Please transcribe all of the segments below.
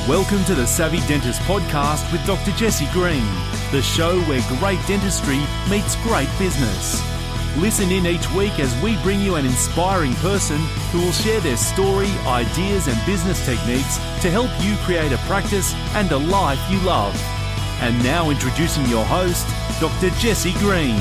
Welcome to the Savvy Dentist Podcast with Dr. Jesse Green, the show where great dentistry meets great business. Listen in each week as we bring you an inspiring person who will share their story, ideas and business techniques to help you create a practice and a life you love. And now introducing your host, Dr. Jesse Green.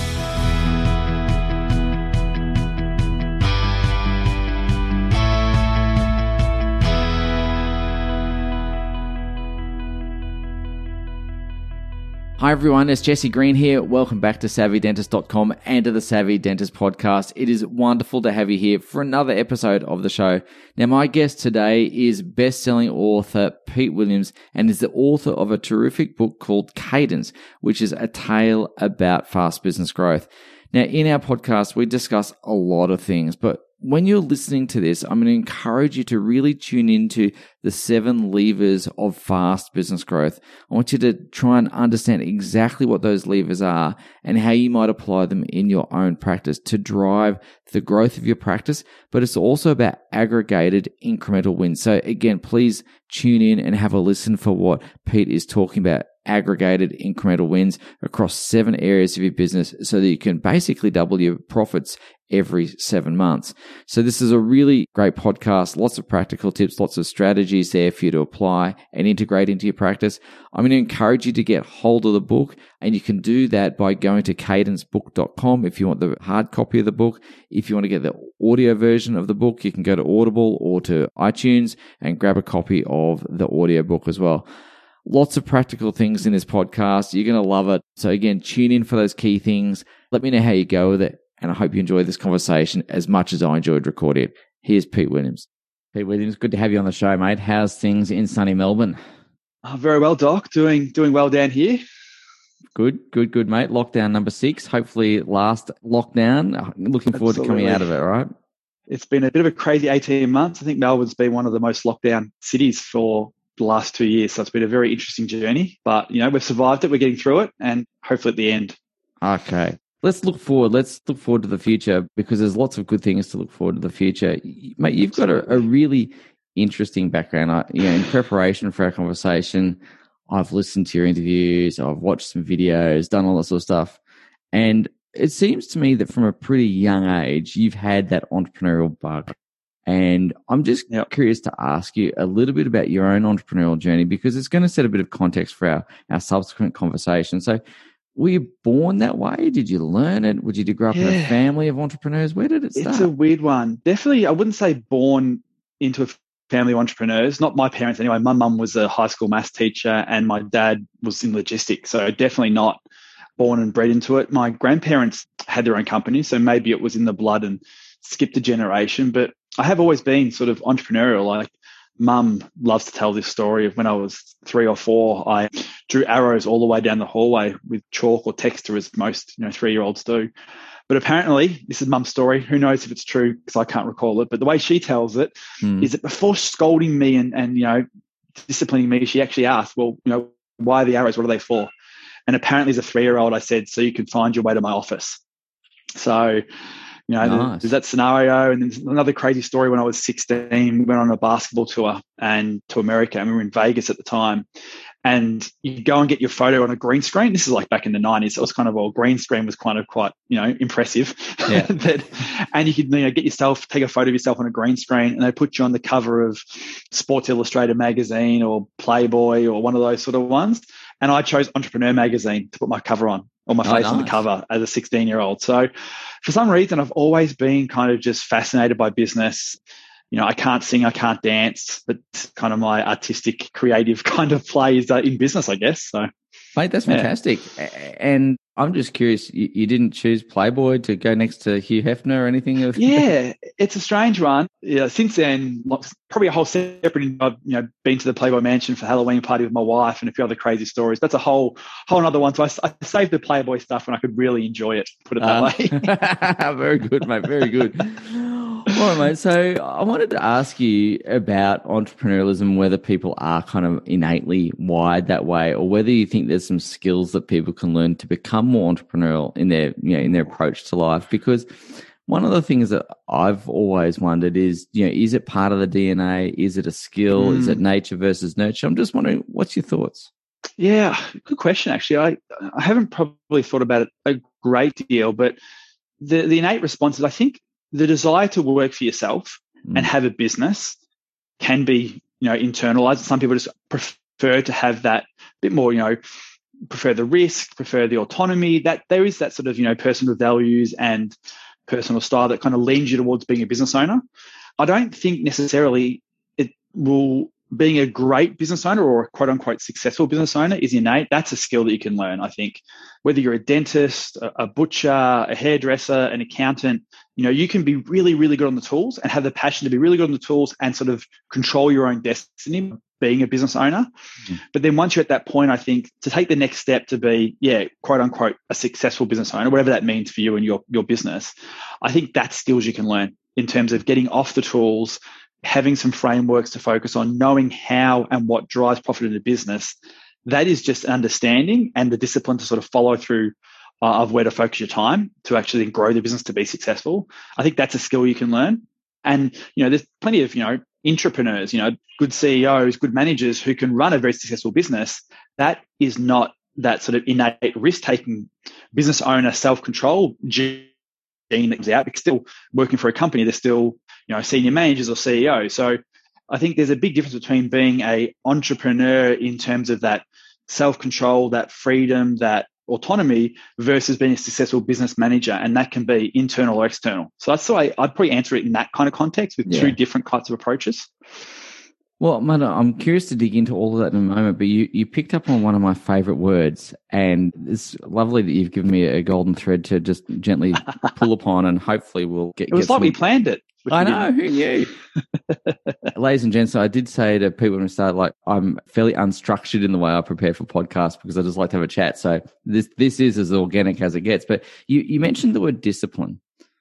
Hi everyone, it's Jesse Green here. Welcome back to SavvyDentist.com and to the Savvy Dentist Podcast. It is wonderful to have you here for another episode of the show. Now, my guest today is best-selling author Pete Williams and is the author of a terrific book called Cadence, which is a tale about fast business growth. Now, in our podcast, we discuss a lot of things, but when you're listening to this, I'm going to encourage you to really tune into the 7 levers of fast business growth. I want you to try and understand exactly what those levers are and how you might apply them in your own practice to drive the growth of your practice, but it's also about aggregated incremental wins. So again, please tune in and have a listen for what Pete is talking about. Aggregated incremental wins across 7 areas of your business so that you can basically double your profits every 7 months. So this is a really great podcast, lots of practical tips, lots of strategies there for you to apply and integrate into your practice. I'm going to encourage you to get hold of the book, and you can do that by going to cadencebook.com if you want the hard copy of the book. If you want to get the audio version of the book, you can go to Audible or to iTunes and grab a copy of the audio book as well. Lots of practical things in this podcast. You're going to love it. So again, tune in for those key things. Let me know how you go with it. And I hope you enjoy this conversation as much as I enjoyed recording it. Here's Pete Williams. Pete Williams, good to have you on the show, mate. How's things in sunny Melbourne? Oh, very well, Doc. Doing well down here. Good, mate. Lockdown number 6. Hopefully last lockdown. Looking forward to coming out of it, right? It's been a bit of a crazy 18 months. I think Melbourne's been one of the most locked down cities for the last 2 years. So it's been a very interesting journey. But, we've survived it. We're getting through it. And hopefully at the end. Okay. Let's look forward. Let's look forward to the future because there's lots of good things to look forward to the future. Mate, you've got a really interesting background. In preparation for our conversation, I've listened to your interviews, I've watched some videos, done all that sort of stuff. And it seems to me that from a pretty young age, you've had that entrepreneurial bug. And I'm just curious to ask you a little bit about your own entrepreneurial journey because it's going to set a bit of context for our subsequent conversation. So, were you born that way? Did you learn it? Did you grow up in a family of entrepreneurs? Where did it start? It's a weird one. Definitely, I wouldn't say born into a family of entrepreneurs. Not my parents anyway. My mum was a high school maths teacher and my dad was in logistics. So definitely not born and bred into it. My grandparents had their own company, so maybe it was in the blood and skipped a generation. But I have always been sort of entrepreneurial. Like Mum loves to tell this story of when I was 3 or 4, I drew arrows all the way down the hallway with chalk or texture as most 3-year-olds do. But apparently, this is Mum's story. Who knows if it's true because I can't recall it. But the way she tells it is that before scolding me and disciplining me, she actually asked, well, why are the arrows? What are they for? And apparently as a 3-year-old, I said, so you can find your way to my office. So nice. There's that scenario. And then another crazy story when I was 16, we went on a basketball tour and to America, and we were in Vegas at the time. And you go and get your photo on a green screen. This is like back in the 90s. So it was kind of, green screen was kind of quite, impressive. Yeah. And you could, take a photo of yourself on a green screen and they put you on the cover of Sports Illustrated magazine or Playboy or one of those sort of ones. And I chose Entrepreneur magazine to put my cover on, or my face on the cover as a 16-year-old. So for some reason, I've always been kind of just fascinated by business. I can't sing, I can't dance, but kind of my artistic, creative kind of play is in business, I guess. So, mate, that's fantastic. And I'm just curious, you didn't choose Playboy to go next to Hugh Hefner or anything? Yeah, it's a strange one. Yeah, since then, probably a whole separate. I've been to the Playboy Mansion for Halloween party with my wife and a few other crazy stories. That's a whole other one. So I saved the Playboy stuff when I could really enjoy it. Put it that way. Very good, mate. Very good. All right, mate. So I wanted to ask you about entrepreneurialism, whether people are kind of innately wired that way, or whether you think there's some skills that people can learn to become more entrepreneurial in their approach to life. Because One of the things that I've always wondered is, is it part of the DNA? Is it a skill? Is it nature versus nurture? I'm just wondering, what's your thoughts? Yeah, good question, actually. I haven't probably thought about it a great deal, but the innate response is, I think, the desire to work for yourself and have a business can be, internalized. Some people just prefer to have that bit more, prefer the risk, prefer the autonomy. That there is that sort of, personal values and personal style that kind of leans you towards being a business owner. I don't think necessarily being a great business owner or a quote unquote successful business owner is innate. That's a skill that you can learn. I think whether you're a dentist, a butcher, a hairdresser, an accountant, you can be really, really good on the tools and have the passion to be really good on the tools and sort of control your own destiny being a business owner. But then once you're at that point, I think to take the next step to be, quote unquote, a successful business owner, whatever that means for you and your business, I think that's skills you can learn in terms of getting off the tools, having some frameworks to focus on, knowing how and what drives profit in the business. That is just understanding and the discipline to sort of follow through of where to focus your time to actually grow the business to be successful. I think that's a skill you can learn. And, there's plenty of, entrepreneurs, good CEOs, good managers who can run a very successful business. That is not that sort of innate risk-taking business owner self-control gene that comes out, because still working for a company, they're still, senior managers or CEOs. So I think there's a big difference between being an entrepreneur in terms of that self-control, that freedom, that autonomy versus being a successful business manager. And that can be internal or external. So that's why I'd probably answer it in that kind of context with two different types of approaches. Well, Mano, I'm curious to dig into all of that in a moment, but you picked up on one of my favorite words, and it's lovely that you've given me a golden thread to just gently pull upon, and hopefully we'll get. It was like we planned it. I know, who knew? Ladies and gents, I did say to people when we started, I'm fairly unstructured in the way I prepare for podcasts because I just like to have a chat. So this is as organic as it gets. But you mentioned the word discipline.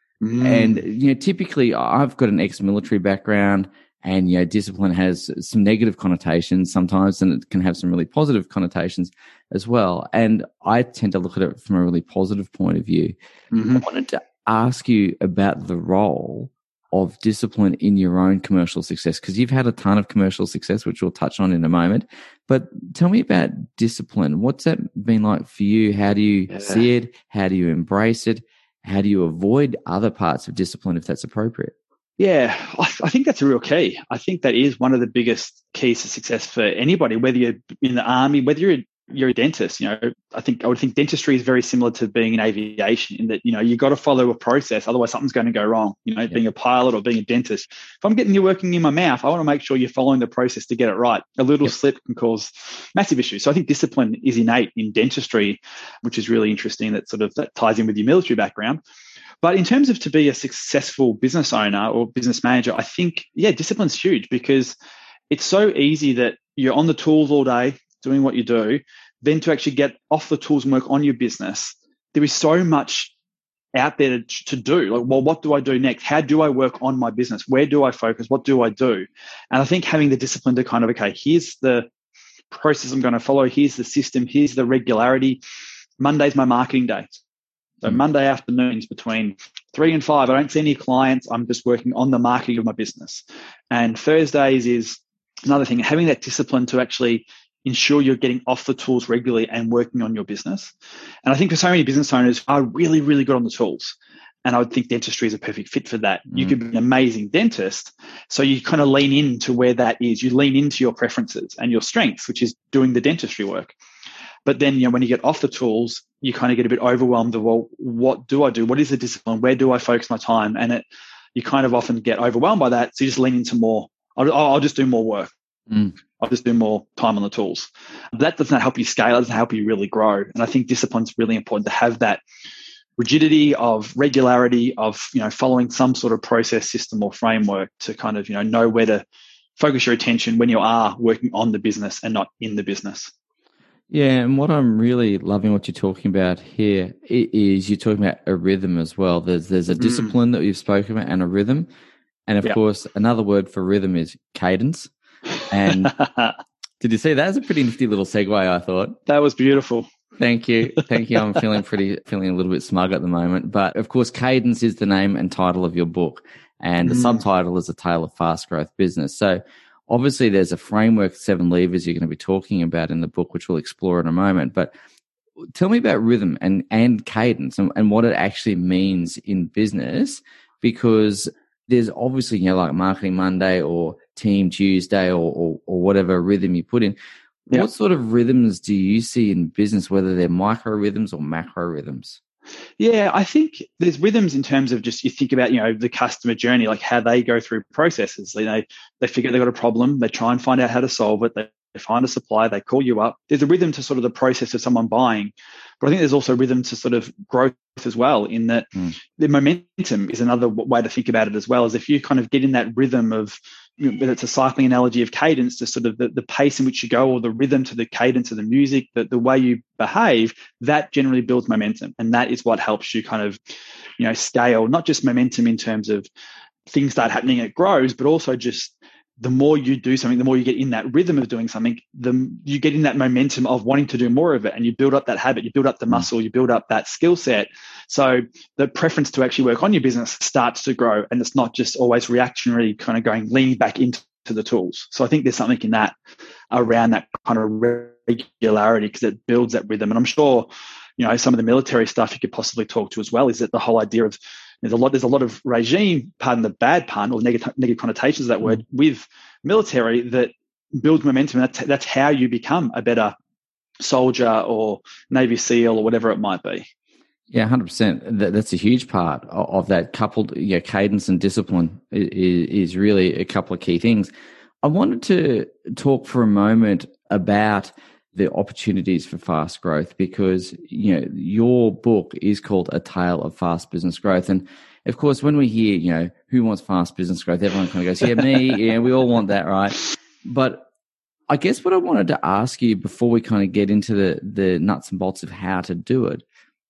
And, typically I've got an ex-military background, and, discipline has some negative connotations sometimes, and it can have some really positive connotations as well. And I tend to look at it from a really positive point of view. I wanted to ask you about the role of discipline in your own commercial success, because you've had a ton of commercial success, which we'll touch on in a moment. But tell me about discipline. What's that been like for you? How do you see it? How do you embrace it? How do you avoid other parts of discipline if that's appropriate? Yeah, I think that's a real key. I think that is one of the biggest keys to success for anybody, whether you're in the army, whether you're a dentist. I would think dentistry is very similar to being in aviation in that, you got to follow a process. Otherwise something's going to go wrong, being a pilot or being a dentist. If I'm getting you working in my mouth, I want to make sure you're following the process to get it right. A little slip can cause massive issues. So I think discipline is innate in dentistry, which is really interesting. That ties in with your military background. But in terms of to be a successful business owner or business manager, I think, discipline's huge, because it's so easy that you're on the tools all day doing what you do, then to actually get off the tools and work on your business. There is so much out there to do. What do I do next? How do I work on my business? Where do I focus? What do I do? And I think having the discipline to kind of, here's the process I'm going to follow. Here's the system. Here's the regularity. Monday's my marketing day. So Monday afternoons between 3 and 5, I don't see any clients. I'm just working on the marketing of my business. And Thursdays is another thing, having that discipline to actually ensure you're getting off the tools regularly and working on your business. And I think for so many business owners are really, really good on the tools. And I would think dentistry is a perfect fit for that. You could be an amazing dentist. So you kind of lean into where that is. You lean into your preferences and your strengths, which is doing the dentistry work. But then, when you get off the tools, you kind of get a bit overwhelmed of, what do I do? What is the discipline? Where do I focus my time? And you kind of often get overwhelmed by that. So you just lean into more. I'll just do more work. I'll just do more time on the tools. That doesn't help you scale. It doesn't help you really grow. And I think discipline's really important to have that rigidity of regularity of, following some sort of process, system or framework to kind of, know where to focus your attention when you are working on the business and not in the business. Yeah, and what I'm really loving what you're talking about here is you're talking about a rhythm as well. There's a discipline that we've spoken about and a rhythm. And of course, another word for rhythm is cadence. And did you see that? That's a pretty nifty little segue, I thought. That was beautiful. Thank you. I'm feeling a little bit smug at the moment. But of course, Cadence is the name and title of your book. And the subtitle is A Tale of Fast Growth Business. So obviously there's a framework, 7 levers you're going to be talking about in the book, which we'll explore in a moment. But tell me about rhythm and cadence and what it actually means in business, because there's obviously, like Marketing Monday or Team Tuesday or whatever rhythm you put in. Yep. What sort of rhythms do you see in business, whether they're micro rhythms or macro rhythms? Yeah, I think there's rhythms in terms of just you think about, the customer journey, like how they go through processes. They figure they've got a problem, they try and find out how to solve it, they find a supplier, they call you up. There's a rhythm to sort of the process of someone buying. But I think there's also a rhythm to sort of growth as well, in that the momentum is another way to think about it as well, as if you kind of get in that rhythm of, whether it's a cycling analogy of cadence, to sort of the pace in which you go, or the rhythm to the cadence of the music, the way you behave, that generally builds momentum. And that is what helps you kind of, scale, not just momentum in terms of things start happening, it grows, but also just the more you do something, the more you get in that rhythm of doing something, you get in that momentum of wanting to do more of it, and you build up that habit, you build up the muscle, you build up that skill set. So the preference to actually work on your business starts to grow, and it's not just always reactionary, kind of leaning back into the tools. So I think there's something in that around that kind of regularity, because it builds that rhythm. And I'm sure, some of the military stuff you could possibly talk to as well, is that the whole idea of there's a lot of regime, pardon the bad pun, or negative connotations of that word, with military that builds momentum. That's how you become a better soldier or Navy SEAL or whatever it might be. Yeah, 100%. That's a huge part of that. Coupled, cadence and discipline is really a couple of key things. I wanted to talk for a moment about the opportunities for fast growth, because your book is called A Tale of Fast Business Growth. And of course, when we hear, who wants fast business growth, everyone kind of goes, yeah, me, yeah, we all want that, right? But I guess what I wanted to ask you before we kind of get into the nuts and bolts of how to do it,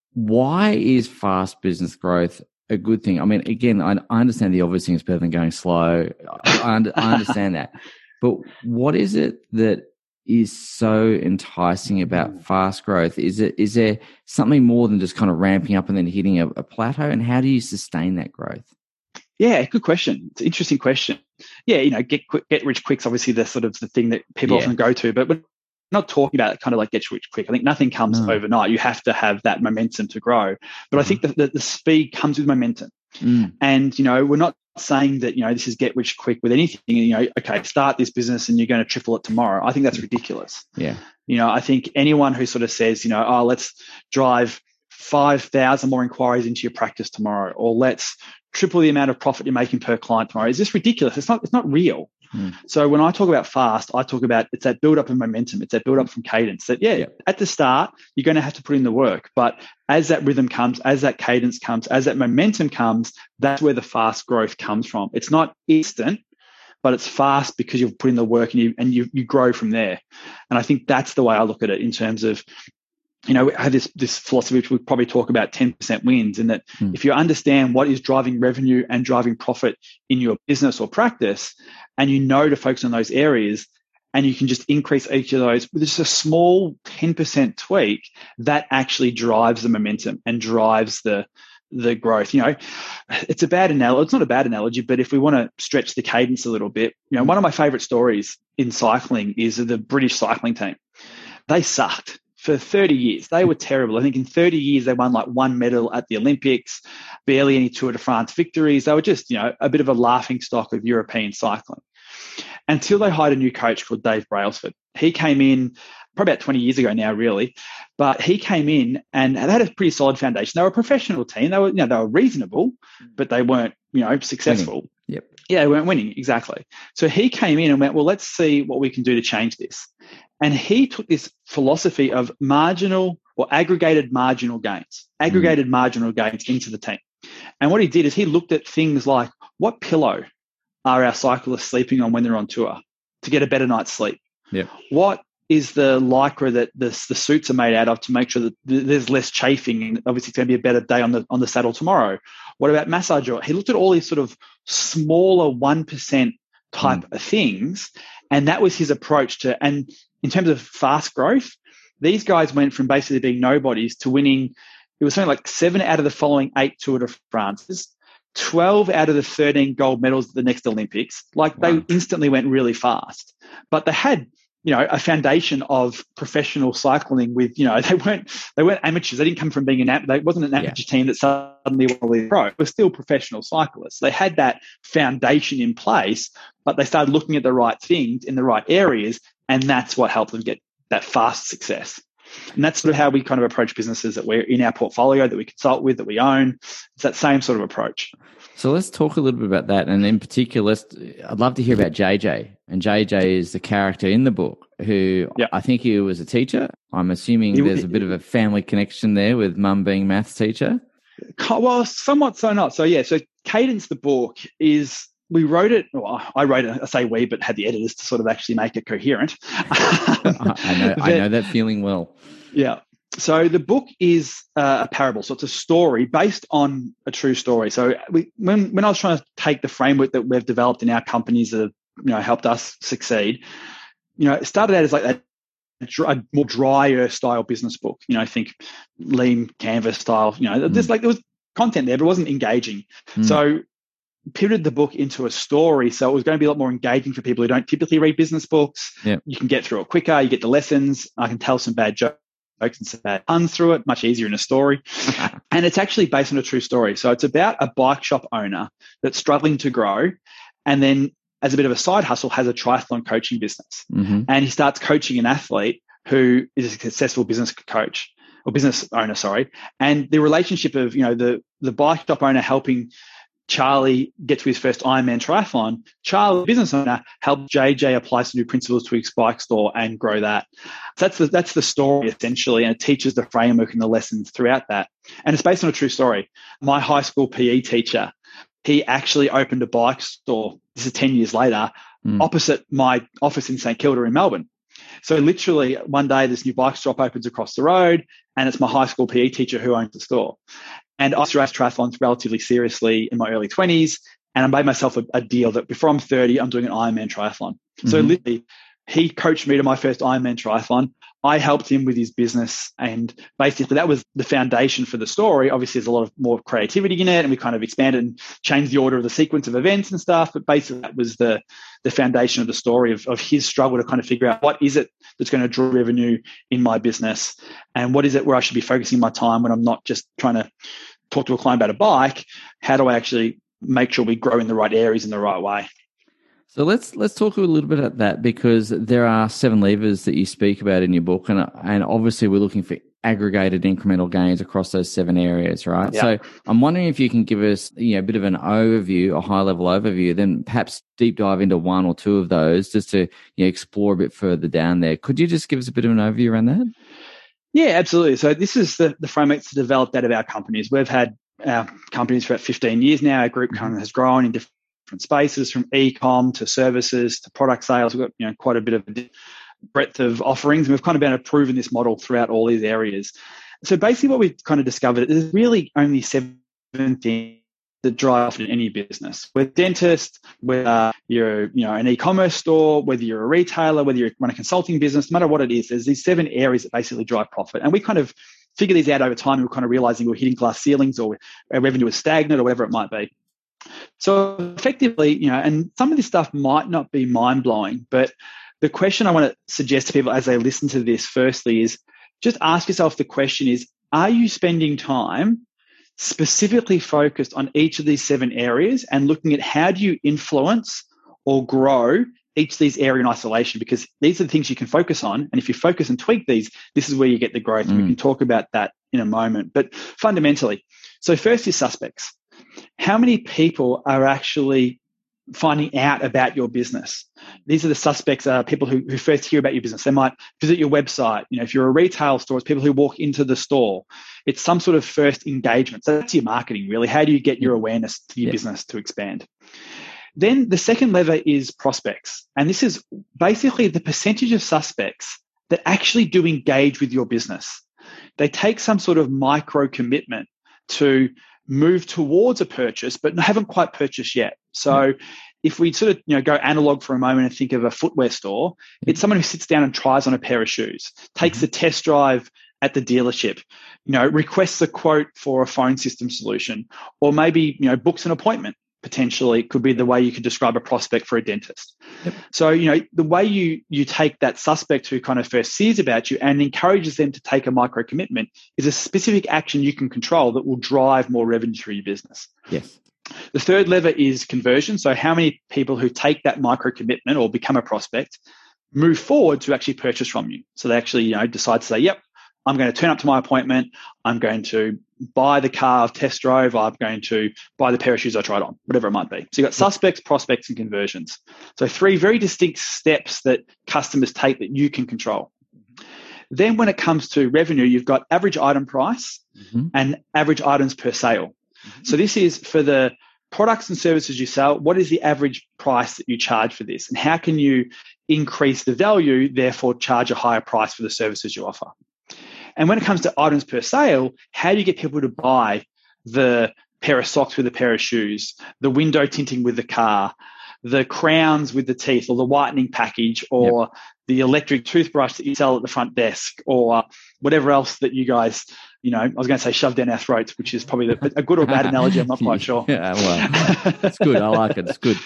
why is fast business growth a good thing? I mean, again, I understand the obvious thing is better than going slow. I understand that. But what is it that is so enticing about fast growth? Is there something more than just kind of ramping up and then hitting a plateau? And how do you sustain that growth? Yeah, good question. It's an interesting question. Yeah, get rich quick's obviously the sort of the thing that people often go to, but we're not talking about kind of like get rich quick. I think nothing comes overnight. You have to have that momentum to grow. But I think that the speed comes with momentum. And, we're not saying that, this is get rich quick with anything. Okay, start this business and you're going to triple it tomorrow. I think that's ridiculous. Yeah. I think anyone who sort of says, let's drive 5,000 more inquiries into your practice tomorrow, or let's triple the amount of profit you're making per client tomorrow, is just ridiculous. It's not real. So when I talk about fast, I talk about it's that build up of momentum. It's that build up from cadence that, at the start, you're going to have to put in the work. But as that rhythm comes, as that cadence comes, as that momentum comes, that's where the fast growth comes from. It's not instant, but it's fast because you've put in the work and you grow from there. And I think that's the way I look at it in terms of, I have this philosophy, which we'll probably talk about 10% wins, in that if you understand what is driving revenue and driving profit in your business or practice, and to focus on those areas, and you can just increase each of those with just a small 10% tweak, that actually drives the momentum and drives the growth. It's a bad analogy. It's not a bad analogy, but if we want to stretch the cadence a little bit, one of my favorite stories in cycling is the British cycling team. They sucked. For 30 years, they were terrible. I think in 30 years, they won like 1 medal at the Olympics, barely any Tour de France victories. They were just, a bit of a laughing stock of European cycling, until they hired a new coach called Dave Brailsford. He came in probably about 20 years ago now, really, but he came in and they had a pretty solid foundation. They were a professional team. They were reasonable, but they weren't, successful. Winning. Yep. Yeah, they weren't winning, exactly. So he came in and went, well, let's see what we can do to change this. And he took this philosophy of marginal or aggregated marginal gains into the team. And what he did is he looked at things like, what pillow are our cyclists sleeping on when they're on tour to get a better night's sleep? Yep. What is the lycra that the suits are made out of to make sure that there's less chafing, and obviously it's going to be a better day on the saddle tomorrow? What about massage oil? He looked at all these sort of smaller 1% type of things, and that was his approach to. And in terms of fast growth, these guys went from basically being nobodies to winning. It was something like 7 out of the following 8 Tour de France, 12 out of the 13 gold medals at the next Olympics. Like, they instantly went really fast, but they had, a foundation of professional cycling with, they weren't amateurs. They didn't come from being they wasn't an amateur team that suddenly were pro. They were still professional cyclists. They had that foundation in place, but they started looking at the right things in the right areas, and that's what helped them get that fast success. And that's sort of how we kind of approach businesses that we're in our portfolio, that we consult with, that we own. It's that same sort of approach. So let's talk a little bit about that. And in particular, I'd love to hear about JJ. And JJ is the character in the book who I think he was a teacher. I'm assuming there's a bit of a family connection there with mum being maths teacher. Well, somewhat so not. So, so Cadence, the book, is... we wrote it, well, I wrote it, I say we, but had the editors to sort of actually make it coherent. I know that feeling well. Yeah. So the book is a parable. So it's a story based on a true story. So when I was trying to take the framework that we've developed in our companies that have, helped us succeed, it started out as like a more drier style business book. I think lean canvas style, there's there was content there, but it wasn't engaging. So pivoted the book into a story, so it was going to be a lot more engaging for people who don't typically read business books. You can get through it quicker, you get the lessons. I can tell some bad jokes and some bad puns through it, much easier in a story. And it's actually based on a true story. So it's about a bike shop owner that's struggling to grow, and then as a bit of a side hustle has a triathlon coaching business. And he starts coaching an athlete who is a successful business coach or business owner, and the relationship of the bike shop owner helping Charlie get to his first Ironman triathlon. Charlie, the business owner, helped JJ apply some new principles to his bike store and grow that. So that's the story essentially, and it teaches the framework and the lessons throughout that. And it's based on a true story. My high school PE teacher, he actually opened a bike store, this is 10 years later, opposite my office in St Kilda in Melbourne. So literally one day this new bike shop opens across the road, and it's my high school PE teacher who owns the store. And I raced triathlons relatively seriously in my early 20s, and I made myself a deal that before I'm 30, I'm doing an Ironman triathlon. So literally, he coached me to my first Ironman triathlon. I helped him with his business, and basically that was the foundation for the story. Obviously, there's a lot of more creativity in it, and we kind of expanded and changed the order of the sequence of events and stuff. But basically, that was the foundation of the story of his struggle to kind of figure out what is it that's going to draw revenue in my business, and what is it where I should be focusing my time when I'm not just trying to talk to a client about a bike. How do I actually make sure we grow in the right areas in the right way? So let's talk a little bit about that, because there are 7 levers that you speak about in your book, and obviously we're looking for aggregated incremental gains across those 7 areas, right? Yeah. So I'm wondering if you can give us a bit of an overview, a high-level overview, then perhaps deep dive into 1 or 2 of those just to explore a bit further down there. Could you just give us a bit of an overview around that? Yeah, absolutely. So this is the framework to develop out of our companies. We've had our companies for about 15 years now. Our group kind of has grown in different spaces, from e-com to services to product sales. We've got quite a bit of a breadth of offerings, and we've kind of been approving this model throughout all these areas. So basically what we've kind of discovered is really only 7 things that drive in any business. We're dentists, whether you're an e-commerce store, whether you're a retailer, whether you run a consulting business, no matter what it is, there's these 7 areas that basically drive profit. And we kind of figure these out over time, and we're kind of realizing we're hitting glass ceilings, or our revenue is stagnant, or whatever it might be. So effectively, and some of this stuff might not be mind-blowing, but the question I want to suggest to people as they listen to this firstly is just ask yourself the question is, are you spending time specifically focused on each of these 7 areas and looking at how do you influence or grow each of these areas in isolation? Because these are the things you can focus on. And if you focus and tweak these, this is where you get the growth. And we can talk about that in a moment. But fundamentally, so first is suspects. How many people are actually finding out about your business? These are the suspects, people who first hear about your business. They might visit your website. If you're a retail store, it's people who walk into the store. It's some sort of first engagement. So that's your marketing, really. How do you get your awareness to your business to expand? Then the second lever is prospects. And this is basically the percentage of suspects that actually do engage with your business. They take some sort of micro commitment to move towards a purchase, but haven't quite purchased yet. So if we sort of, go analog for a moment and think of a footwear store, it's someone who sits down and tries on a pair of shoes, takes a test drive at the dealership, requests a quote for a phone system solution, or maybe, books an appointment. Potentially could be the way you could describe a prospect for a dentist. Yep. So, the way you take that suspect who kind of first sees about you and encourages them to take a micro commitment is a specific action you can control that will drive more revenue through your business. Yes. The third lever is conversion. So how many people who take that micro commitment or become a prospect move forward to actually purchase from you? So they actually, decide to say, yep, I'm going to turn up to my appointment. I'm going to buy the car I've test drove. I'm going to buy the pair of shoes I tried on, whatever it might be. So you've got suspects, prospects, and conversions. So 3 very distinct steps that customers take that you can control. Then when it comes to revenue, you've got average item price and average items per sale. So this is for the products and services you sell. What is the average price that you charge for this? And how can you increase the value, therefore charge a higher price for the services you offer? And when it comes to items per sale, how do you get people to buy the pair of socks with a pair of shoes, the window tinting with the car, the crowns with the teeth, or the whitening package, or the electric toothbrush that you sell at the front desk, or whatever else that you guys, I was going to say shove down our throats, which is probably a good or bad analogy. I'm not quite sure. Yeah, well, it's good. I like it. It's good.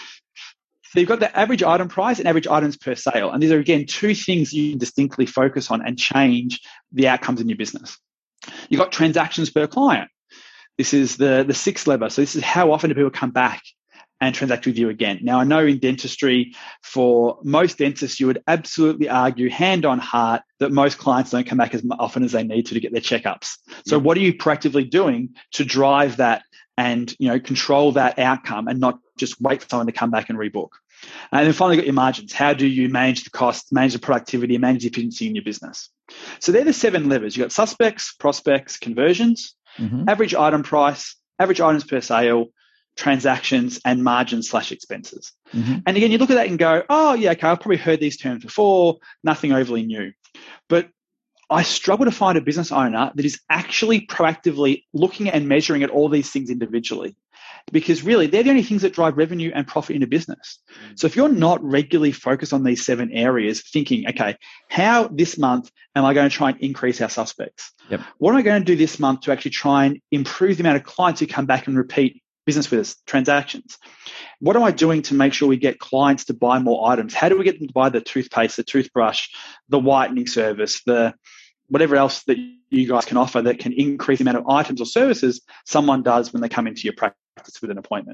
So you've got the average item price and average items per sale. And these are, again, 2 things you can distinctly focus on and change the outcomes in your business. You've got transactions per client. This is the 6th lever. So this is how often do people come back and transact with you again. Now, I know in dentistry, for most dentists, you would absolutely argue hand on heart that most clients don't come back as often as they need to get their checkups. So what are you proactively doing to drive that and, control that outcome and not just wait for someone to come back and rebook? And then finally, you've got your margins. How do you manage the cost, manage the productivity, and manage the efficiency in your business? So they're the 7 levers. You've got suspects, prospects, conversions, average item price, average items per sale, transactions, and margins/expenses. And again, you look at that and go, oh, yeah, okay, I've probably heard these terms before, nothing overly new. But I struggle to find a business owner that is actually proactively looking and measuring at all these things individually, because really they're the only things that drive revenue and profit in a business. So if you're not regularly focused on these 7 areas, thinking, okay, how this month am I going to try and increase our suspects? What am I going to do this month to actually try and improve the amount of clients who come back and repeat business with us, transactions? What am I doing to make sure we get clients to buy more items? How do we get them to buy the toothpaste, the toothbrush, the whitening service, the whatever else that you guys can offer that can increase the amount of items or services someone does when they come into your practice with an appointment?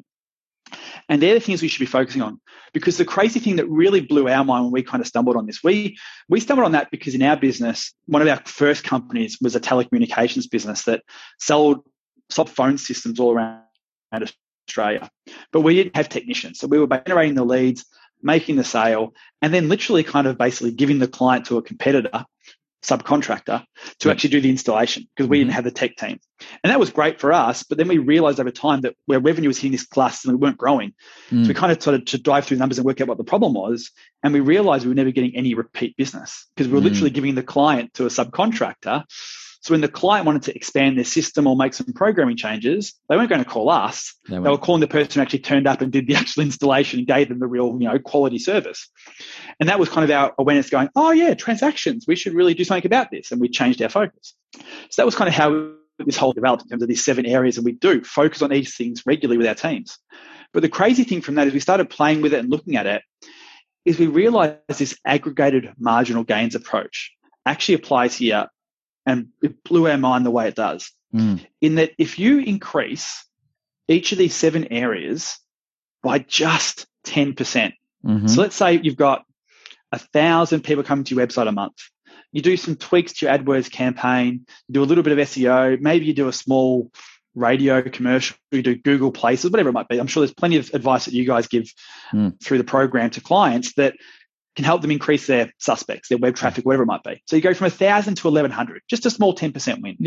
And they're the things we should be focusing on, because the crazy thing that really blew our mind when we kind of stumbled on this, we stumbled on that because in our business, one of our first companies was a telecommunications business that sold phone systems all around Australia. But we didn't have technicians. So we were generating the leads, making the sale, and then literally kind of basically giving the client to a competitor, subcontractor, to actually do the installation, because we didn't have the tech team. And that was great for us. But then we realized over time that where revenue was hitting this glass and we weren't growing. So we kind of started to dive through the numbers and work out what the problem was. And we realized we were never getting any repeat business because we were literally giving the client to a subcontractor. So when the client wanted to expand their system or make some programming changes, they weren't going to call us. They were calling the person who actually turned up and did the actual installation and gave them the real, quality service. And that was kind of our awareness going, oh yeah, transactions, we should really do something about this. And we changed our focus. So that was kind of how this whole developed in terms of these 7 areas. And we do focus on these things regularly with our teams. But the crazy thing from that is we started playing with it and looking at it is we realized this aggregated marginal gains approach actually applies here. And it blew our mind the way it does. In that if you increase each of these 7 areas by just 10%, so let's say you've got 1,000 people coming to your website a month. You do some tweaks to your AdWords campaign, you do a little bit of SEO, maybe you do a small radio commercial, you do Google Places, whatever it might be. I'm sure there's plenty of advice that you guys give through the program to clients that can help them increase their suspects, their web traffic, whatever it might be. So you go from 1,000 to 1,100, just a small 10% win.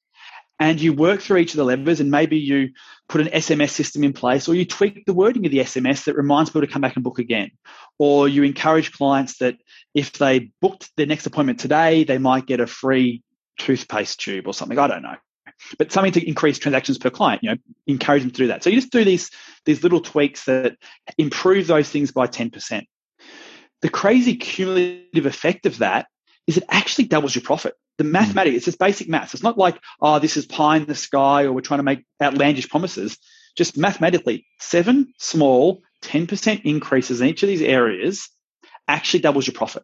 And you work through each of the levers, and maybe you put an SMS system in place, or you tweak the wording of the SMS that reminds people to come back and book again. Or you encourage clients that if they booked their next appointment today, they might get a free toothpaste tube or something. I don't know. but something to increase transactions per client, encourage them to do that. So you just do these little tweaks that improve those things by 10%. The crazy cumulative effect of that is it actually doubles your profit. The mathematics, it's just basic maths. It's not like, this is pie in the sky or we're trying to make outlandish promises. Just mathematically, 7 small 10% increases in each of these areas actually doubles your profit.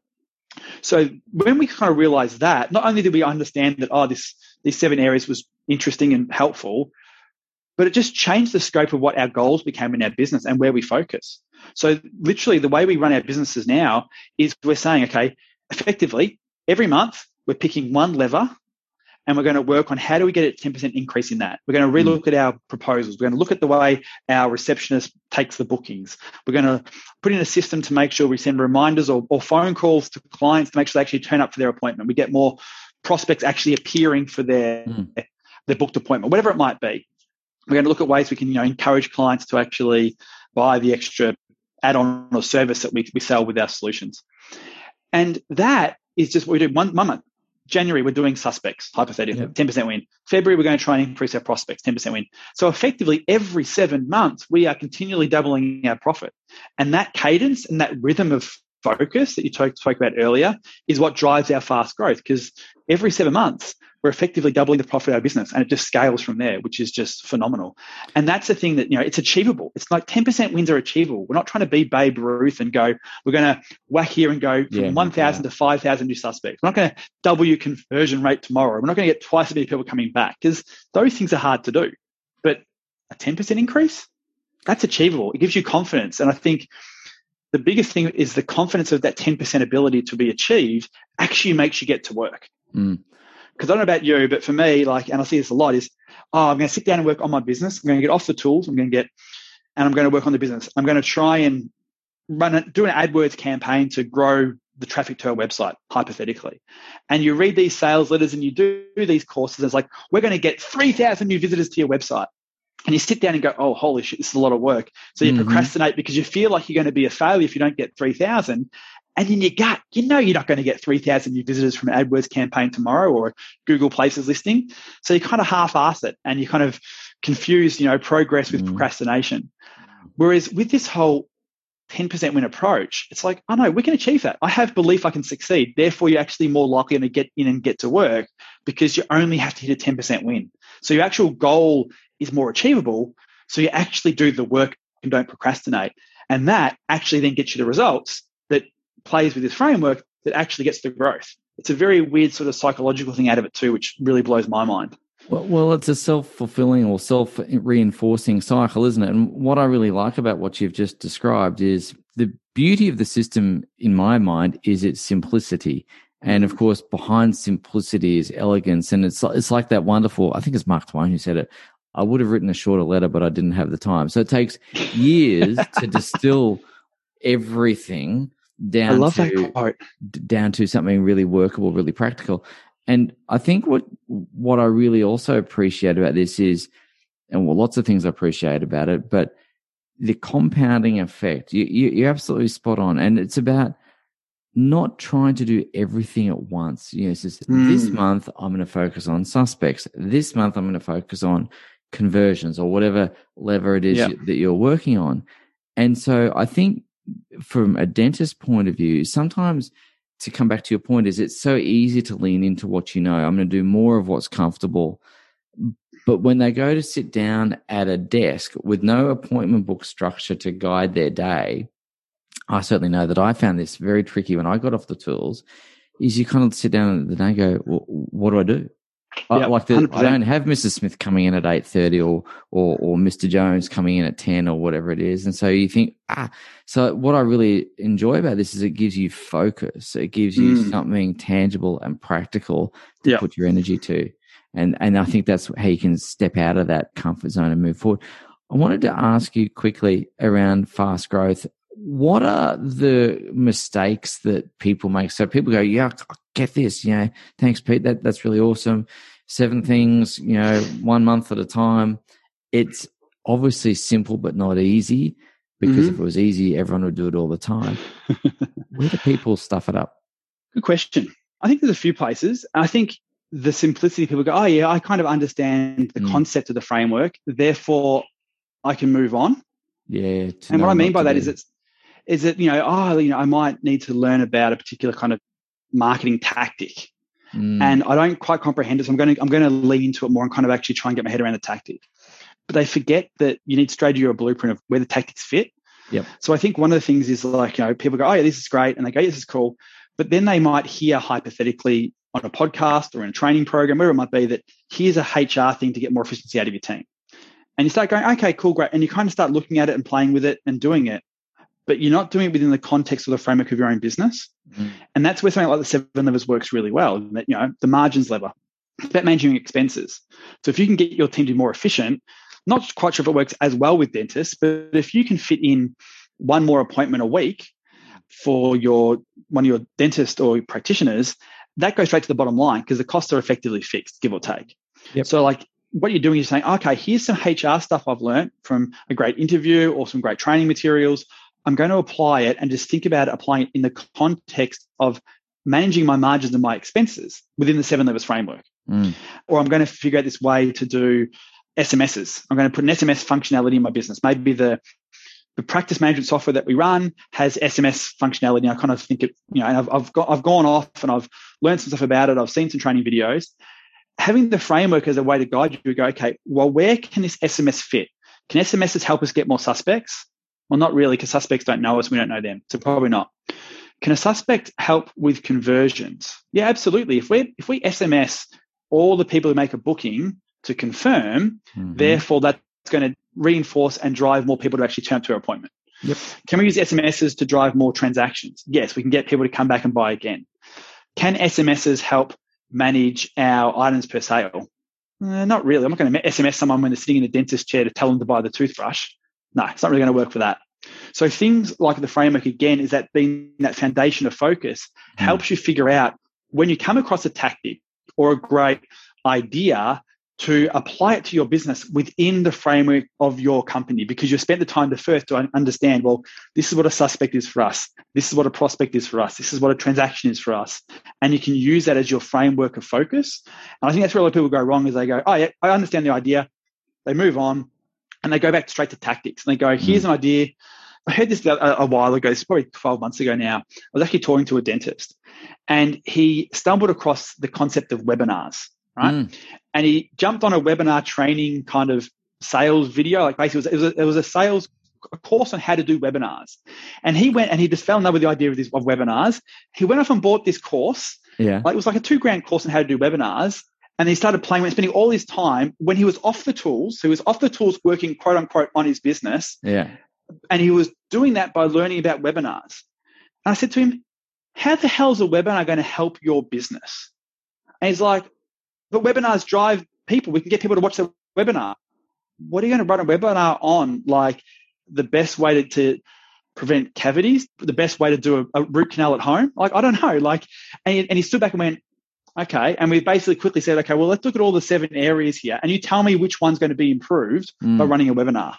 So when we kind of realized that, not only did we understand that, these 7 areas was interesting and helpful, but it just changed the scope of what our goals became in our business and where we focus. So literally the way we run our businesses now is we're saying, okay, effectively every month we're picking one lever and we're going to work on how do we get a 10% increase in that. We're going to relook at our proposals. We're going to look at the way our receptionist takes the bookings. We're going to put in a system to make sure we send reminders or phone calls to clients to make sure they actually turn up for their appointment. We get more prospects actually appearing for their booked appointment, whatever it might be. We're going to look at ways we can, encourage clients to actually buy the extra add-on or service that we sell with our solutions. And that is just what we do one month. January, we're doing suspects, hypothetically, 10% win. February, we're going to try and increase our prospects, 10% win. So effectively, every 7 months, we are continually doubling our profit. And that cadence and that rhythm of focus that you spoke about earlier is what drives our fast growth, because every 7 months, we're effectively doubling the profit of our business, and it just scales from there, which is just phenomenal. And that's the thing that, it's achievable. It's like 10% wins are achievable. We're not trying to be Babe Ruth and go, we're going to whack here and go from 1,000 to 5,000 new suspects. We're not going to double your conversion rate tomorrow. We're not going to get twice as many people coming back, because those things are hard to do. But a 10% increase, that's achievable. It gives you confidence. And I think the biggest thing is the confidence of that 10% ability to be achieved actually makes you get to work. Because I don't know about you, but for me, and I see this a lot, is, I'm going to sit down and work on my business. I'm going to get off the tools. I'm going to work on the business. I'm going to try and do an AdWords campaign to grow the traffic to our website, hypothetically. And you read these sales letters and you do these courses. And it's like, we're going to get 3,000 new visitors to your website. And you sit down and go, oh, holy shit, this is a lot of work. So you procrastinate because you feel like you're going to be a failure if you don't get 3,000. And in your gut, you're not going to get 3,000 new visitors from an AdWords campaign tomorrow or a Google Places listing. So you kind of half-ass it and you kind of confuse, progress with procrastination. Whereas with this whole 10% win approach, it's like, oh no, we can achieve that. I have belief I can succeed. Therefore, you're actually more likely to get in and get to work because you only have to hit a 10% win. So your actual goal is more achievable. So you actually do the work and don't procrastinate. And that actually then gets you the results that plays with this framework that actually gets the growth. It's a very weird sort of psychological thing out of it too, which really blows my mind. Well, it's a self-fulfilling or self-reinforcing cycle, isn't it? And what I really like about what you've just described is the beauty of the system, in my mind, is its simplicity. And of course, behind simplicity is elegance. And it's like that wonderful, I think it's Mark Twain who said it, I would have written a shorter letter, but I didn't have the time. So it takes years to distill everything down to something really workable, really practical. And I think what I really also appreciate about this is, and lots of things I appreciate about it, but the compounding effect, you're absolutely spot on. And it's about not trying to do everything at once. It's just this month I'm going to focus on suspects. This month I'm going to focus on conversions or whatever lever it is that you're working on. And so I think from a dentist point of view, sometimes, to come back to your point, is it's so easy to lean into what you know. I'm going to do more of what's comfortable. But when they go to sit down at a desk with no appointment book structure to guide their day, I certainly know that I found this very tricky when I got off the tools, is you kind of sit down at the day and go, well, what do I do? I don't have Mrs. Smith coming in at 8:30 or Mr. Jones coming in at 10 or whatever it is. And so you think, so what I really enjoy about this is it gives you focus. It gives you something tangible and practical to put your energy to. And I think that's how you can step out of that comfort zone and move forward. I wanted to ask you quickly around fast growth. What are the mistakes that people make? So people go, I get this, thanks, Pete. That's really awesome. 7 things, 1 month at a time. It's obviously simple, but not easy, because if it was easy, everyone would do it all the time. Where do people stuff it up? Good question. I think there's a few places. I think the simplicity, people go, oh yeah, I kind of understand the concept of the framework, therefore I can move on. Yeah. And what I mean by that is that, I might need to learn about a particular kind of marketing tactic. And I don't quite comprehend it. So I'm going to lean into it more and kind of actually try and get my head around the tactic. But they forget that you need strategy or a blueprint of where the tactics fit. Yep. So I think one of the things is like, people go, oh yeah, this is great. And they go, yeah, this is cool. But then they might hear hypothetically on a podcast or in a training program, wherever it might be, that here's a HR thing to get more efficiency out of your team. And you start going, okay, cool, great. And you kind of start looking at it and playing with it and doing it. But you're not doing it within the context of the framework of your own business. And that's where something like the 7 levers works really well. That, the margins lever, it's about managing expenses. So if you can get your team to be more efficient, not quite sure if it works as well with dentists, but if you can fit in one more appointment a week for one of your dentists or practitioners, that goes straight to the bottom line because the costs are effectively fixed, give or take. Yep. So like what you're doing is saying, okay, here's some HR stuff I've learned from a great interview or some great training materials. I'm going to apply it and just think about applying it in the context of managing my margins and my expenses within the 7 levers framework. Or I'm going to figure out this way to do SMSs. I'm going to put an SMS functionality in my business. Maybe the practice management software that we run has SMS functionality. I kind of think it, and I've gone off and I've learned some stuff about it. I've seen some training videos. Having the framework as a way to guide you, go, okay, well, where can this SMS fit? Can SMSs help us get more suspects? Well, not really, because suspects don't know us. We don't know them. So probably not. Can a suspect help with conversions? Yeah, absolutely. If we SMS all the people who make a booking to confirm, therefore that's going to reinforce and drive more people to actually turn up to our appointment. Yep. Can we use SMSs to drive more transactions? Yes, we can get people to come back and buy again. Can SMSs help manage our items per sale? Not really. I'm not going to SMS someone when they're sitting in a dentist chair to tell them to buy the toothbrush. No, it's not really going to work for that. So things like the framework, again, is that being that foundation of focus helps you figure out when you come across a tactic or a great idea to apply it to your business within the framework of your company, because you spent the time to first to understand, well, this is what a suspect is for us. This is what a prospect is for us. This is what a transaction is for us. And you can use that as your framework of focus. And I think that's where a lot of people go wrong, is they go, oh yeah, I understand the idea. They move on and they go back straight to tactics. And they go, here's an idea. I heard this a while ago. It's probably 12 months ago now. I was actually talking to a dentist and he stumbled across the concept of webinars. Right. And he jumped on a webinar training kind of sales video. Like basically it was a course on how to do webinars. And he went and he just fell in love with the idea of webinars. He went off and bought this course. Yeah. Like it was like a $2,000 course on how to do webinars. And he started playing, spending all his time when he was off the tools. So he was off the tools working quote unquote on his business. Yeah. And he was doing that by learning about webinars. And I said to him, how the hell is a webinar going to help your business? And he's like, but webinars drive people. We can get people to watch the webinar. What are you going to run a webinar on? Like the best way to prevent cavities, the best way to do a root canal at home? Like, I don't know. Like, and he stood back and went, okay. And we basically quickly said, okay, well, let's look at all the 7 areas here. And you tell me which one's going to be improved by running a webinar.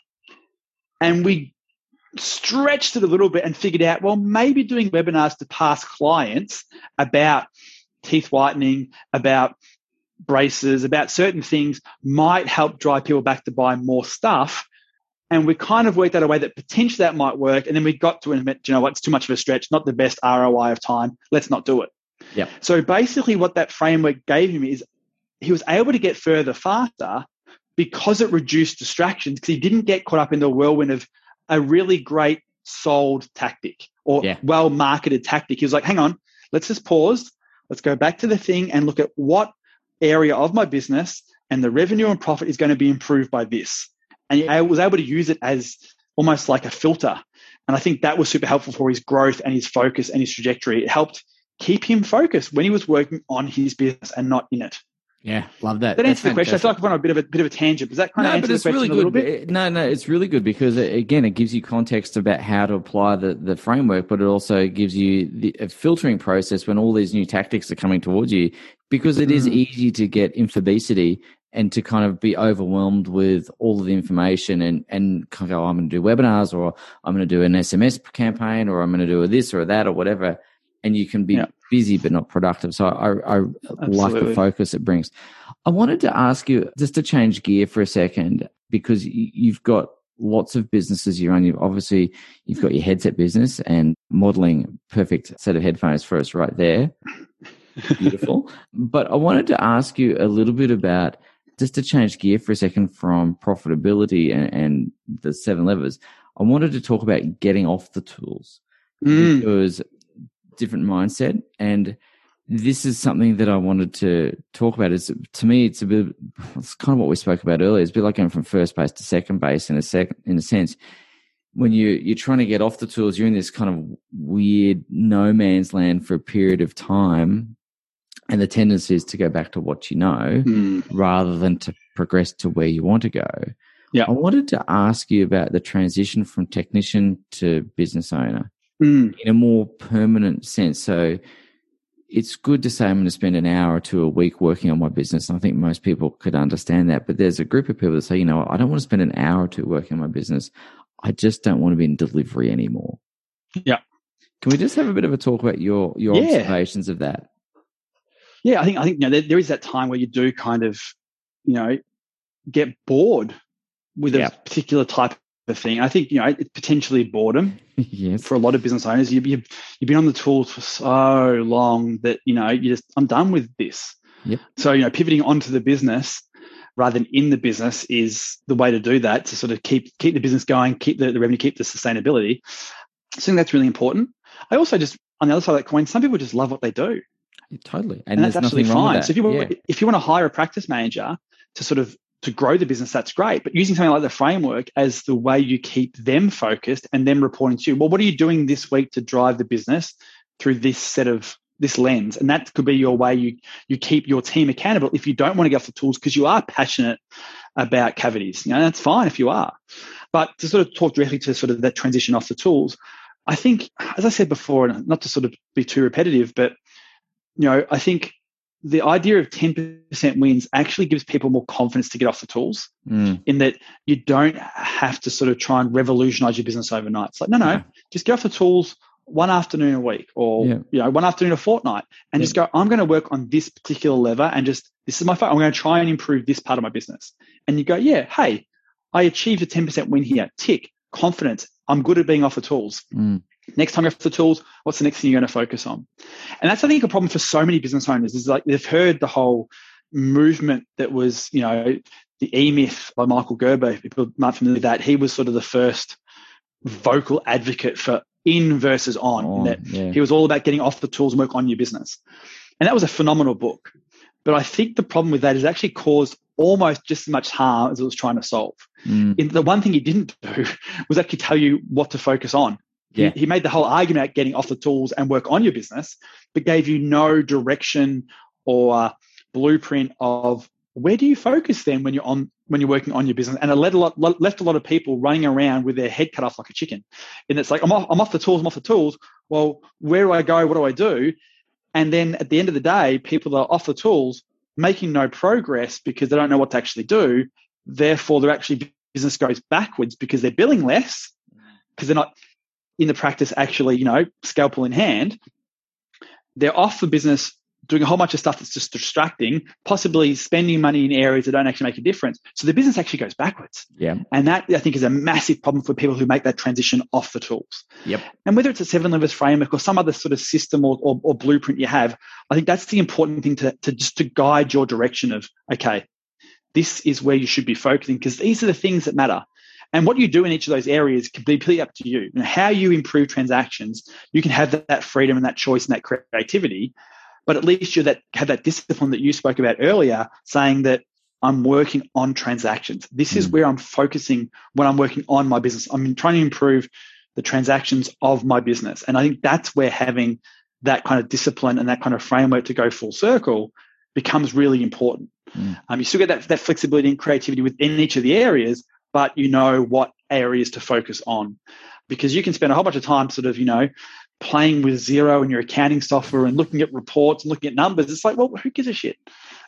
And we stretched it a little bit and figured out, well, maybe doing webinars to past clients about teeth whitening, about braces, about certain things might help drive people back to buy more stuff. And we kind of worked out a way that potentially that might work. And then we got to admit, you know what, it's too much of a stretch, not the best ROI of time. Let's not do it. Yeah. So basically what that framework gave him is he was able to get further faster because it reduced distractions, because he didn't get caught up in the whirlwind of a really great sold tactic or well-marketed tactic. He was like, hang on, let's just pause. Let's go back to the thing and look at what area of my business and the revenue and profit is going to be improved by this. And I was able to use it as almost like a filter. And I think that was super helpful for his growth and his focus and his trajectory. It helped keep him focused when he was working on his business and not in it. Yeah, love that. That answers the question. I feel like I've gone on a bit of a tangent. Does that kind of answer the question really a little bit? No, it's really good because, again, it gives you context about how to apply the framework, but it also gives you a filtering process when all these new tactics are coming towards you, because it is easy to get infobesity and to kind of be overwhelmed with all of the information and kind of go, I'm going to do webinars, or I'm going to do an SMS campaign, or I'm going to do a this or that or whatever. and you can be busy but not productive. So I like the focus it brings. I wanted to ask you, just to change gear for a second, because you've got lots of businesses you run. You've got your headset business and modeling, perfect set of headphones for us right there. Beautiful. But I wanted to ask you a little bit about, just to change gear for a second from profitability and the 7 levers, I wanted to talk about getting off the tools because different mindset. And this is something that I wanted to talk about. To me, it's kind of what we spoke about earlier. It's a bit like going from first base to second base in a sense. When you're trying to get off the tools, you're in this kind of weird no man's land for a period of time. And the tendency is to go back to what you know rather than to progress to where you want to go. Yeah. I wanted to ask you about the transition from technician to business owner in a more permanent sense. So it's good to say I'm going to spend an hour or two a week working on my business. And I think most people could understand that. But there's a group of people that say, I don't want to spend an hour or two working on my business. I just don't want to be in delivery anymore. Yeah. Can we just have a bit of a talk about your observations of that? Yeah, I think there is that time where you do kind of, get bored with a particular type of thing. I think, it's potentially boredom for a lot of business owners. You've been on the tools for so long that, I'm done with this. Yep. So, pivoting onto the business rather than in the business is the way to do that, to sort of keep the business going, keep the revenue, keep the sustainability. So I think that's really important. I also just, on the other side of that coin, some people just love what they do. Totally. And that's absolutely fine. So if you want to hire a practice manager to grow the business, that's great. But using something like the framework as the way you keep them focused and them reporting to you, well, what are you doing this week to drive the business through this lens? And that could be your way you keep your team accountable if you don't want to get off the tools because you are passionate about cavities. That's fine if you are. But to sort of talk directly to sort of that transition off the tools, I think, as I said before, and not to sort of be too repetitive, but I think the idea of 10% wins actually gives people more confidence to get off the tools in that you don't have to sort of try and revolutionize your business overnight. It's like, no, just get off the tools one afternoon a week or, one afternoon a fortnight and just go, I'm going to work on this particular lever and this is my focus. I'm going to try and improve this part of my business. And you go, hey, I achieved a 10% win here. Tick, confidence. I'm good at being off the tools. Next time you're off the tools, what's the next thing you're going to focus on? And that's, I think, a problem for so many business owners is like they've heard the whole movement that was, the E-Myth by Michael Gerber. People aren't familiar with that. He was sort of the first vocal advocate for in versus on. He was all about getting off the tools and work on your business. And that was a phenomenal book. But I think the problem with that is actually caused almost just as much harm as it was trying to solve. The one thing he didn't do was actually tell you what to focus on. He made the whole argument about getting off the tools and work on your business, but gave you no direction or blueprint of where do you focus then when you're working on your business. And it left a lot of people running around with their head cut off like a chicken. And it's like, I'm off the tools. Well, where do I go? What do I do? And then at the end of the day, people are off the tools making no progress because they don't know what to actually do. Therefore, business goes backwards because they're billing less because they're not in the practice actually, scalpel in hand. They're off the business doing a whole bunch of stuff that's just distracting, possibly spending money in areas that don't actually make a difference. So the business actually goes backwards. Yeah. And that, I think, is a massive problem for people who make that transition off the tools. Yep. And whether it's a 7 levers framework or some other sort of system or blueprint you have, I think that's the important thing to guide your direction of, okay, this is where you should be focusing because these are the things that matter. And what you do in each of those areas can be completely up to you. And how you improve transactions, you can have that freedom and that choice and that creativity, but at least you have that discipline that you spoke about earlier, saying that I'm working on transactions. This is where I'm focusing when I'm working on my business. I'm trying to improve the transactions of my business. And I think that's where having that kind of discipline and that kind of framework to go full circle becomes really important. You still get that flexibility and creativity within each of the areas, but you know what areas to focus on. Because you can spend a whole bunch of time sort of, playing with Xero in your accounting software and looking at reports and looking at numbers. It's like, well, who gives a shit?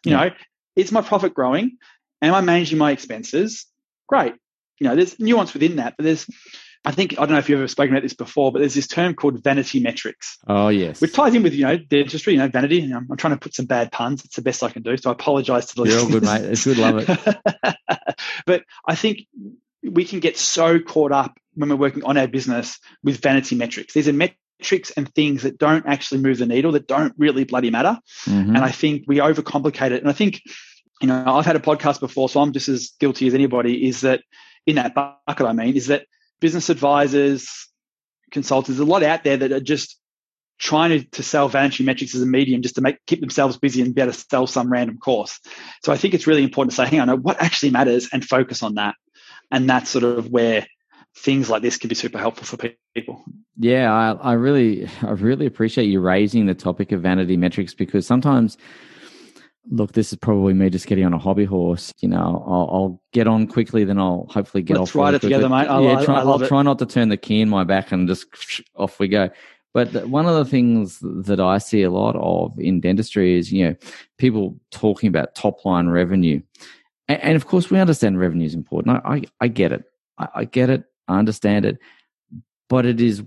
Is my profit growing? Am I managing my expenses? Great. There's nuance within that, but I don't know if you've ever spoken about this before, but there's this term called vanity metrics. Oh, yes. Which ties in with, dentistry, vanity. I'm trying to put some bad puns. It's the best I can do. So I apologize to the You're listeners. all good, mate. It's good. Love it. But I think we can get so caught up when we're working on our business with vanity metrics. These are metrics and things that don't actually move the needle, that don't really bloody matter. Mm-hmm. And I think we overcomplicate it. And I think, I've had a podcast before, so I'm just as guilty as anybody, is that in that bucket, is that business advisors, consultants, there's a lot out there that are just trying to sell vanity metrics as a medium just to keep themselves busy and be able to sell some random course. So I think it's really important to say, hang on, what actually matters, and focus on that. And that's sort of where things like this can be super helpful for people. Yeah, I really appreciate you raising the topic of vanity metrics, because sometimes, look, this is probably me just getting on a hobby horse. I'll get on quickly, then I'll hopefully get off. Let's ride it together, mate. I'll try not to turn the key in my back and just off we go. But one of the things that I see a lot of in dentistry is, people talking about top line revenue. And of course, we understand revenue is important. I get it. I get it. I understand it. But it is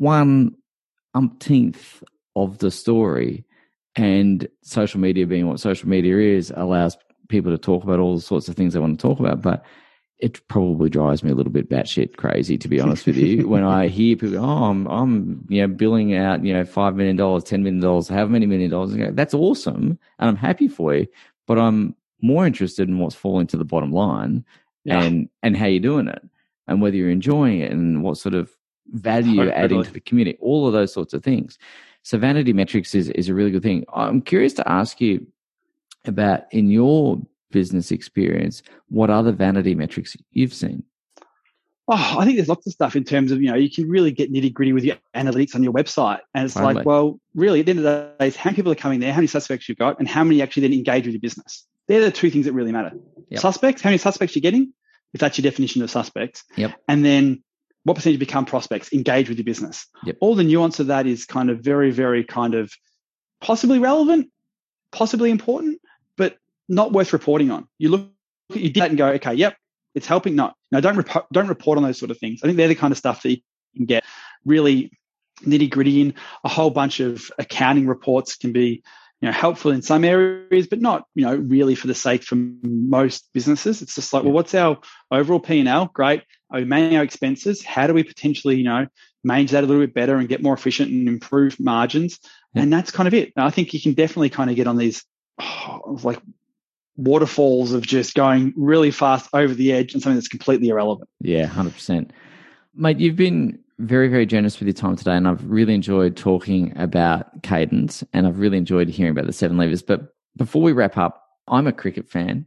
1/umpteenth of the story. And social media, being what social media is, allows people to talk about all the sorts of things they want to talk about. But it probably drives me a little bit batshit crazy, to be honest with you, when I hear people go, I'm billing out, $5 million, $10 million, however many $1 million. That's awesome. And I'm happy for you. But I'm more interested in what's falling to the bottom line, and how you're doing it, and whether you're enjoying it, and what sort of value you're adding to the community, all of those sorts of things. So vanity metrics is a really good thing. I'm curious to ask you about, in your business experience, what other vanity metrics you've seen? Oh, I think there's lots of stuff in terms of, you can really get nitty gritty with your analytics on your website. And it's like, well, really, at the end of the day, it's how many people are coming there, how many suspects you've got, and how many actually then engage with your business. They're the two things that really matter. Yep. Suspects, how many suspects you're getting, if that's your definition of suspects. Yep. And then what percentage become prospects, engage with your business. Yep. All the nuance of that is kind of very, very kind of possibly relevant, possibly important, but not worth reporting on. You look at you that and go, okay, yep, it's helping. No, don't report on those sort of things. I think they're the kind of stuff that you can get really nitty gritty in. A whole bunch of accounting reports can be, helpful in some areas, but not, really for the sake for most businesses. It's just like, well, what's our overall P&L? Great. Are we managing our expenses? How do we potentially, manage that a little bit better and get more efficient and improve margins? Yeah. And that's kind of it. And I think you can definitely kind of get on these like waterfalls of just going really fast over the edge and something that's completely irrelevant. Yeah, 100%. Mate, you've been very, very generous with your time today, and I've really enjoyed talking about Cadence, and I've really enjoyed hearing about the 7 levers. But before we wrap up, I'm a cricket fan.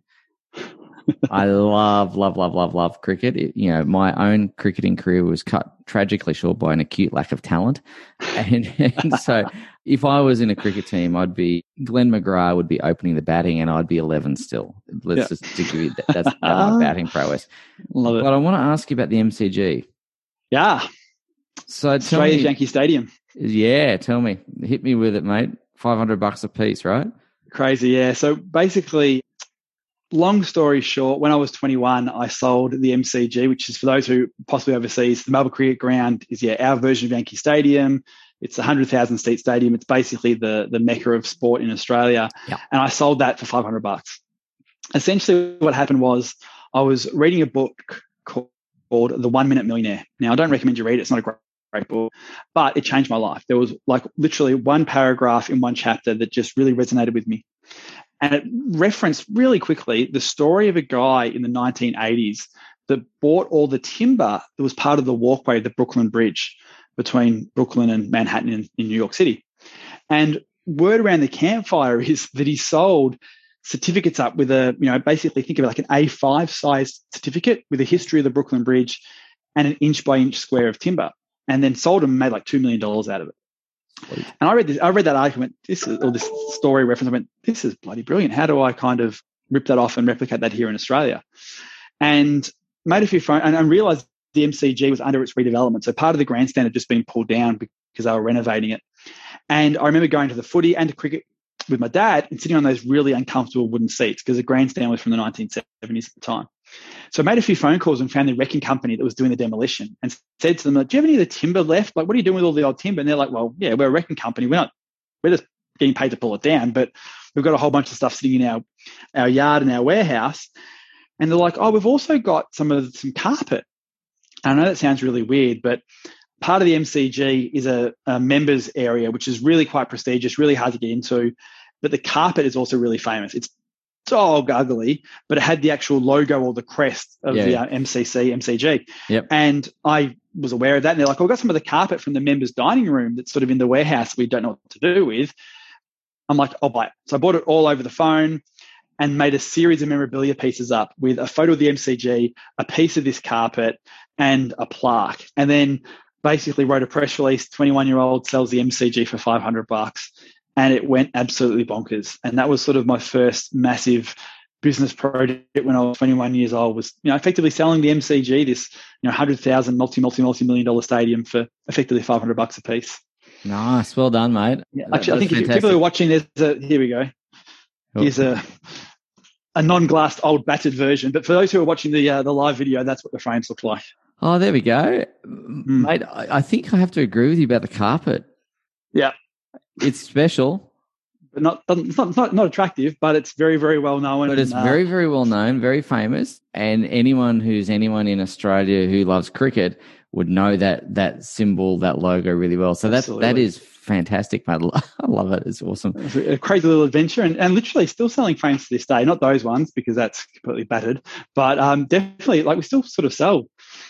I love cricket. My own cricketing career was cut tragically short by an acute lack of talent. And so if I was in a cricket team, Glenn McGrath would be opening the batting and I'd be 11 still. Let's just give you that's my batting prowess. Love it. But I want to ask you about the MCG. Yeah. So Australia's Yankee Stadium. Yeah, tell me. Hit me with it, mate. $500 a piece, right? Crazy, yeah. So basically, long story short, when I was 21, I sold the MCG, which is, for those who possibly overseas, the Melbourne Cricket Ground is our version of Yankee Stadium. It's a 100,000 seat stadium. It's basically the mecca of sport in Australia. Yeah. And I sold that for $500. Essentially what happened was I was reading a book called The 1 Minute Millionaire. Now, I don't recommend you read it. It's not a great book, but it changed my life. There was like literally one paragraph in one chapter that just really resonated with me. And it referenced really quickly the story of a guy in the 1980s that bought all the timber that was part of the walkway of the Brooklyn Bridge between Brooklyn and Manhattan in New York City. And word around the campfire is that he sold certificates up with basically think of it like an A5 size certificate with a history of the Brooklyn Bridge and an inch by inch square of timber, and then sold them and made like $2 million out of it. And I read that argument, this story reference. I went, this is bloody brilliant. How do I kind of rip that off and replicate that here in Australia? And made a few phone and realized the MCG was under its redevelopment. So part of the grandstand had just been pulled down because they were renovating it. And I remember going to the footy and to cricket with my dad and sitting on those really uncomfortable wooden seats because the grandstand was from the 1970s at the time. So I made a few phone calls and found the wrecking company that was doing the demolition and said to them, do you have any of the timber left? Like, what are you doing with all the old timber? And they're like, well, yeah, we're a wrecking company. We're just getting paid to pull it down, but we've got a whole bunch of stuff sitting in our yard and our warehouse. And they're like, oh, we've also got some carpet. I know that sounds really weird, but part of the MCG is a members area, which is really quite prestigious, really hard to get into. But the carpet is also really famous. It's dog ugly, but it had the actual logo or the crest of the MCG. Yep. And I was aware of that. And they're like, we've got some of the carpet from the members' dining room that's sort of in the warehouse we don't know what to do with. I'm like, I'll buy it. So I bought it all over the phone and made a series of memorabilia pieces up with a photo of the MCG, a piece of this carpet, and a plaque. And then basically wrote a press release, 21-year-old sells the MCG for $500. And it went absolutely bonkers. And that was sort of my first massive business project when I was 21 years old, was, effectively selling the MCG, this, $100,000 multi-million-dollar stadium for effectively $500 a piece. Nice. Well done, mate. Yeah, actually, I think if people are watching, here we go. Here's a non-glassed old battered version. But for those who are watching the live video, that's what the frames look like. Oh, there we go. Mate, I think I have to agree with you about the carpet. Yeah. It's special. But it's not attractive, but it's very, very well known. But it's very, very well known, very famous. And anyone in Australia who loves cricket would know that symbol, that logo really well. So that is fantastic, mate. I love it. It's awesome. It's a crazy little adventure, and literally still selling frames to this day. Not those ones, because that's completely battered, but definitely, like, we still sort of sell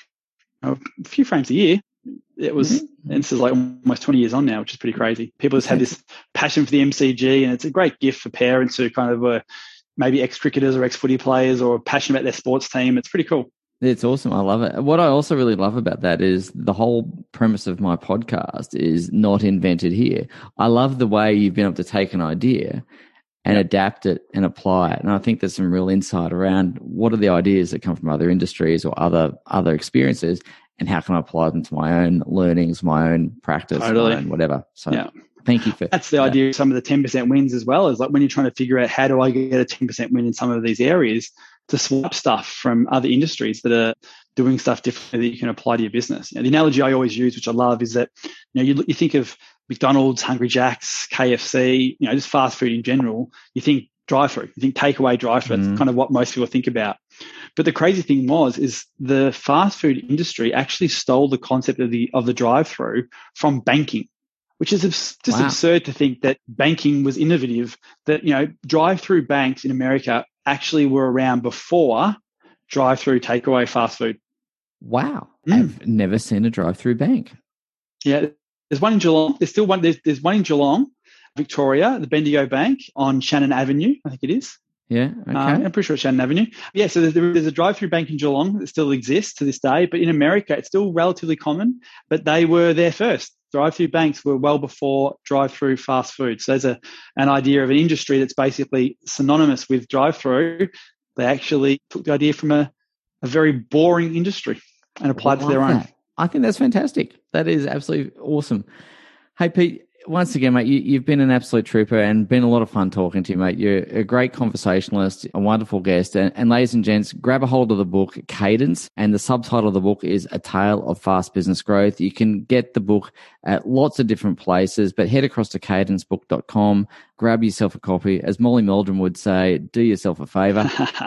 a few frames a year. It was, and this is like almost 20 years on now, which is pretty crazy. People just have this passion for the MCG, and it's a great gift for parents who kind of were maybe ex-cricketers or ex-footy players or passionate about their sports team. It's pretty cool. It's awesome. I love it. What I also really love about that is the whole premise of my podcast is not invented here. I love the way you've been able to take an idea and adapt it and apply it. And I think there's some real insight around what are the ideas that come from other industries or other experiences, and how can I apply them to my own learnings, my own practice, my own whatever. So thank you for that's the idea of some of the 10% wins as well, is like when you're trying to figure out how do I get a 10% win in some of these areas, to swap stuff from other industries that are doing stuff differently that you can apply to your business. The analogy I always use, which I love, is that you think of McDonald's, Hungry Jack's, KFC, just fast food in general. You think drive-through, you think takeaway drive-through. That's kind of what most people think about. But the crazy thing is the fast food industry actually stole the concept of the drive-through from banking, which is just absurd to think that banking was innovative, that, drive-through banks in America actually were around before drive-through takeaway fast food. Wow. I've never seen a drive-through bank. Yeah. There's one in Geelong. There's still one. There's one in Geelong, Victoria, the Bendigo Bank on Shannon Avenue, I think it is. Yeah. Okay. I'm pretty sure it's Shannon Avenue. Yeah. So there's a drive-through bank in Geelong that still exists to this day, but in America, it's still relatively common, but they were there first. Drive-through banks were well before drive-through fast food. So there's an idea of an industry that's basically synonymous with drive-through. They actually took the idea from a very boring industry and applied it to their own. I think that's fantastic. That is absolutely awesome. Hey, Pete, once again, mate, you've been an absolute trooper and been a lot of fun talking to you, mate. You're a great conversationalist, a wonderful guest. And ladies and gents, grab a hold of the book, Cadence, and the subtitle of the book is A Tale of Fast Business Growth. You can get the book at lots of different places, but head across to cadencebook.com, grab yourself a copy. As Molly Meldrum would say, do yourself a favor.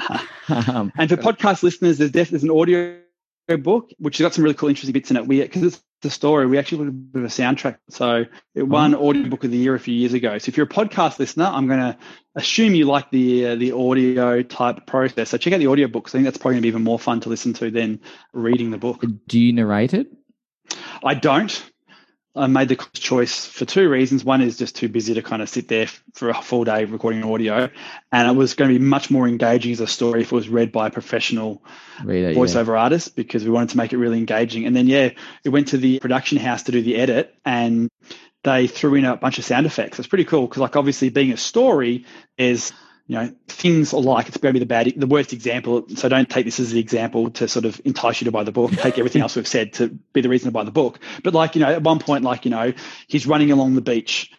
And for podcast listeners, there's an audio book, which has got some really cool, interesting bits in it. Because it's the story, we actually put a bit of a soundtrack. So it won Audiobook of the Year a few years ago. So if you're a podcast listener, I'm going to assume you like the audio type process. So check out the audiobook, because I think that's probably going to be even more fun to listen to than reading the book. Do you narrate it? I don't. I made the choice for two reasons. One is just too busy to kind of sit there for a full day recording audio. And it was going to be much more engaging as a story if it was read by a professional voiceover artist, because we wanted to make it really engaging. And then, it went to the production house to do the edit, and they threw in a bunch of sound effects. It's pretty cool because, like, obviously being a story is, things like, it's going to be the worst example. So don't take this as the example to sort of entice you to buy the book. Take everything else we've said to be the reason to buy the book. But at one point, he's running along the beach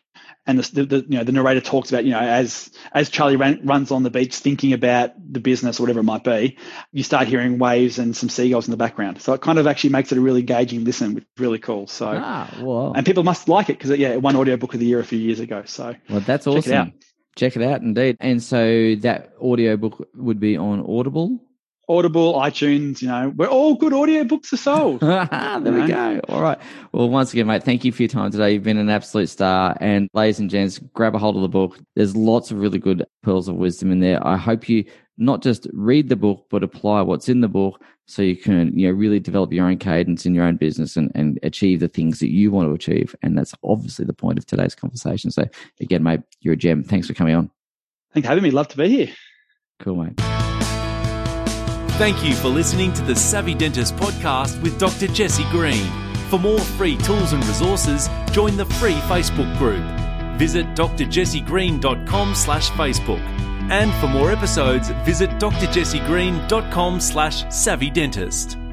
and the narrator talks about, as Charlie runs on the beach thinking about the business or whatever it might be, you start hearing waves and some seagulls in the background. So it kind of actually makes it a really engaging listen, which is really cool. So, and people must like it because it won Audiobook of the Year a few years ago. So, well, that's awesome. Check it out, indeed. And so that audiobook would be on Audible. Audible, iTunes, where all good audiobooks are sold. There we go. All right. Well, once again, mate, thank you for your time today. You've been an absolute star. And ladies and gents, grab a hold of the book. There's lots of really good pearls of wisdom in there. I hope you not just read the book, but apply what's in the book so you can, really develop your own cadence in your own business and achieve the things that you want to achieve. And that's obviously the point of today's conversation. So again, mate, you're a gem. Thanks for coming on. Thanks for having me. Love to be here. Cool, mate. Thank you for listening to the Savvy Dentist podcast with Dr. Jesse Green. For more free tools and resources, join the free Facebook group. Visit drjessegreen.com/Facebook. And for more episodes, visit drjessegreen.com/savvydentist.